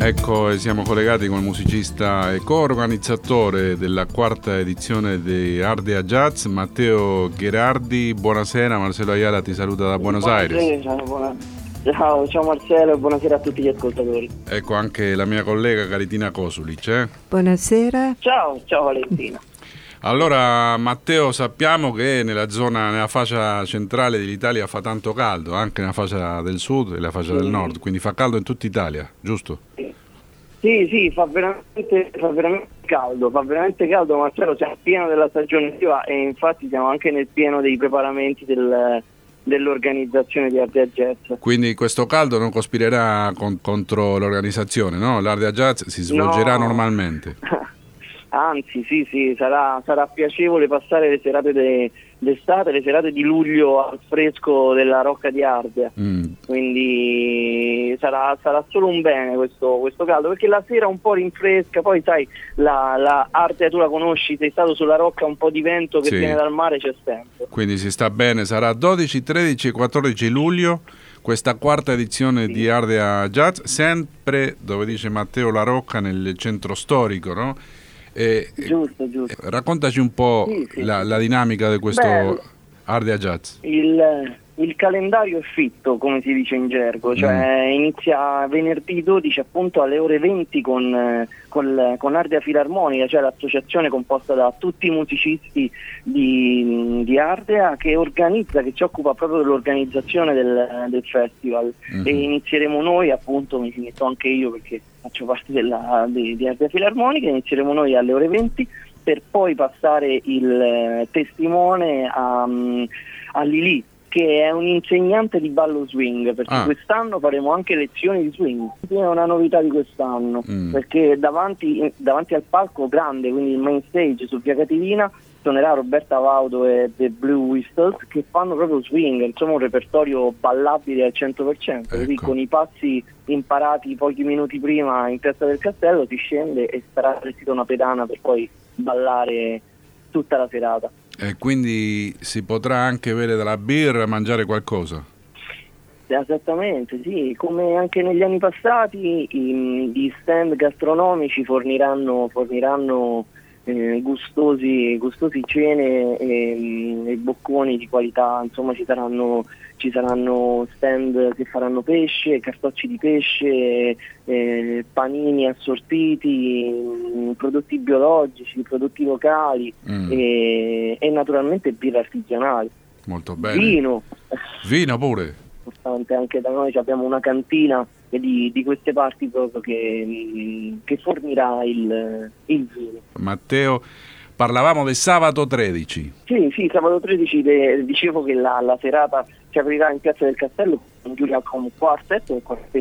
Ecco, e siamo collegati con il musicista e co-organizzatore della quarta edizione di Ardea Jazz, Matteo Gherardi. Buonasera, Marcello Ayala ti saluta da Buenos Aires. Ciao Marcello e buonasera a tutti gli ascoltatori. Ecco anche la mia collega Caritina Kosulic. Buonasera. Ciao Valentina. Allora Matteo, sappiamo che nella fascia centrale dell'Italia fa tanto caldo, anche nella fascia del sud e nella fascia del nord, quindi fa caldo in tutta Italia, giusto? Sì, fa veramente caldo, Marcello, siamo pieno della stagione estiva e infatti siamo anche nel pieno dei preparamenti dell'organizzazione di Ardea Jazz. Quindi questo caldo non cospirerà contro l'organizzazione, no? L'Ardea Jazz si svolgerà normalmente. Anzi, sì, sarà piacevole passare le serate d'estate, le serate di luglio al fresco della Rocca di Ardea. Quindi sarà solo un bene questo caldo, perché la sera un po' rinfresca, poi sai, la Ardea tu la conosci, sei stato sulla Rocca, un po' di vento che viene dal mare c'è sempre. Quindi si sta bene, sarà 12, 13 e 14 luglio. Questa quarta edizione di Ardea Jazz, sempre dove dice Matteo La Rocca, nel centro storico, no? Giusto. Raccontaci un po' la dinamica di questo Ardea Jazz. Il calendario è fitto, come si dice in gergo, cioè inizia venerdì 12 appunto alle ore 20 con Ardea Filarmonica, cioè l'associazione composta da tutti i musicisti di Ardea che si occupa proprio dell'organizzazione del festival. E inizieremo noi, appunto, mi ci metto anche io perché faccio parte di Ardea Filarmonica, inizieremo noi alle ore 20 per poi passare il testimone a Lili, che è un insegnante di ballo swing, perché quest'anno faremo anche lezioni di swing. È una novità di quest'anno, perché davanti al palco grande, quindi il main stage su Via Catilina, suonerà Roberta Vaudo e The Blue Whistles, che fanno proprio swing, insomma un repertorio ballabile al 100%, così con i passi imparati pochi minuti prima in Piazza del Castello si scende e sarà vestita una pedana per poi ballare tutta la serata. E quindi si potrà anche bere della birra e mangiare qualcosa? Esattamente, sì, come anche negli anni passati gli stand gastronomici forniranno gustosi cene e bocconi di qualità, insomma ci saranno stand che faranno pesce, cartocci di pesce, panini assortiti, prodotti biologici, prodotti locali e naturalmente birra artigianale. Molto bene. Vino pure. Anche da noi abbiamo una cantina di queste parti proprio che fornirà il vino. Matteo, parlavamo del sabato 13. Sì, sabato 13 dicevo che la serata si aprirà in Piazza del Castello con Giulia con un quartetto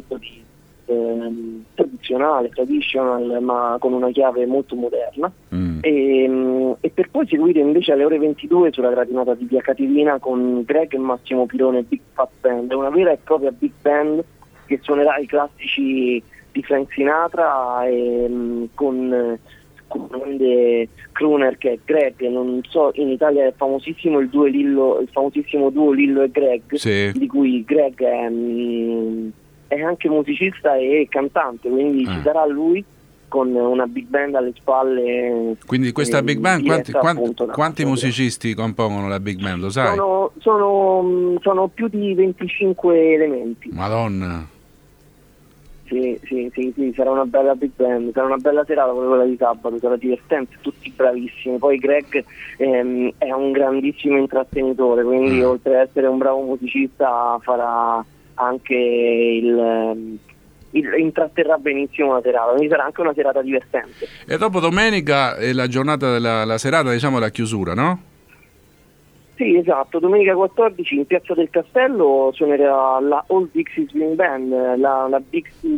traditional, ma con una chiave molto moderna. E per poi seguire invece alle ore 22 sulla gradinata di Via Catilina con Greg e Massimo Pirone Big Fat Band, una vera e propria big band che suonerà i classici di Frank Sinatra con un grande crooner che è Greg. Non so, in Italia è famosissimo il famosissimo duo Lillo e Greg, di cui Greg è anche musicista e cantante, quindi ci sarà lui con una big band alle spalle. Quindi questa big band, quanti musicisti compongono la big band, lo sai? Sono più di 25 elementi. Madonna. Sì, sarà una bella big band, sarà una bella serata come quella di sabato, sarà divertente, tutti bravissimi. Poi Greg è un grandissimo intrattenitore, quindi oltre ad essere un bravo musicista farà anche intratterrà benissimo la serata, quindi sarà anche una serata divertente. E dopo domenica è la giornata della serata, diciamo la chiusura, no? Sì, esatto, domenica 14 in Piazza del Castello suonerà la Old Dixie Swing Band, la Dixie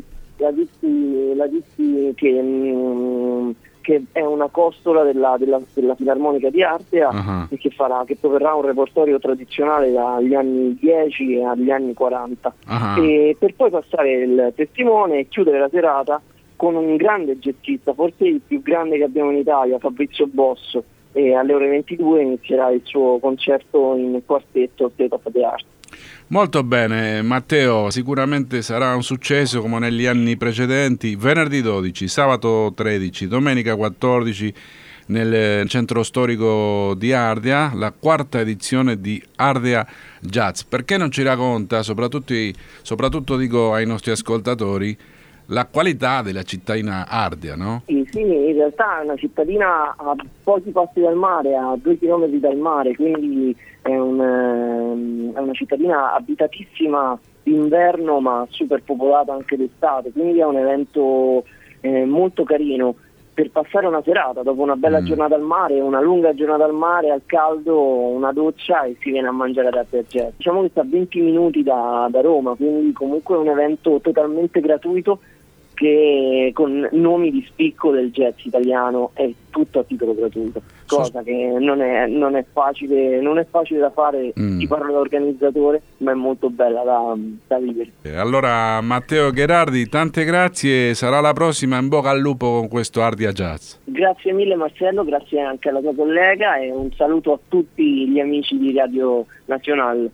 che è una costola della Filarmonica di Ardea e che proverrà un repertorio tradizionale dagli anni 10 agli anni 40 e per poi passare il testimone e chiudere la serata con un grande jazzista, forse il più grande che abbiamo in Italia, Fabrizio Bosso, e alle ore 22 inizierà il suo concerto in quartetto State of the Art. Molto bene, Matteo, sicuramente sarà un successo come negli anni precedenti. Venerdì 12, sabato 13, domenica 14 nel centro storico di Ardea, la quarta edizione di Ardea Jazz. Perché non ci racconta, soprattutto dico ai nostri ascoltatori, la qualità della cittadina Ardea, no? Sì, in realtà è una cittadina a pochi passi dal mare, a 2 chilometri dal mare, quindi è una cittadina abitatissima d'inverno ma super popolata anche d'estate, quindi è un evento molto carino per passare una serata dopo una bella giornata al mare, una lunga giornata al mare, al caldo, una doccia e si viene a mangiare ad Ardea Jazz. Diciamo che sta a 20 minuti da Roma, quindi comunque è un evento totalmente gratuito che con nomi di spicco del jazz italiano è tutto a titolo gratuito, cosa che non è facile da fare, ti parlo da organizzatore, ma è molto bella da vivere. Allora Matteo Gherardi, tante grazie, sarà la prossima, in bocca al lupo con questo Ardea Jazz. Grazie mille Marcello, grazie anche alla tua collega e un saluto a tutti gli amici di Radio Nazionale.